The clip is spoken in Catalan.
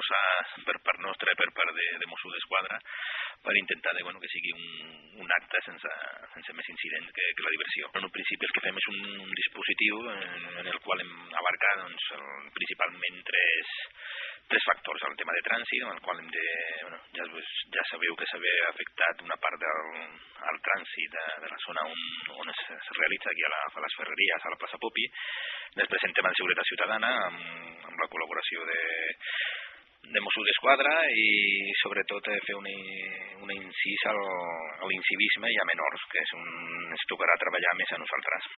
per part nostra i per part de Mossos d'Esquadra per intentar que sigui un acte sense més incident que la diversió. En un principi el que fem és un dispositiu en el qual hem abarcat principalment tres factors. El tema de trànsit, en el qual hem de... ja sabeu que s'ha afectat una part del trànsit de la zona on es realitza aquí a les Ferreries, a la plaça Popi. Després en tema de seguretat ciutadana, amb la col·laboració de Mossos d'Esquadra i sobretot fer un incís a l'incivisme i a menors, que ens tocarà treballar més a nosaltres.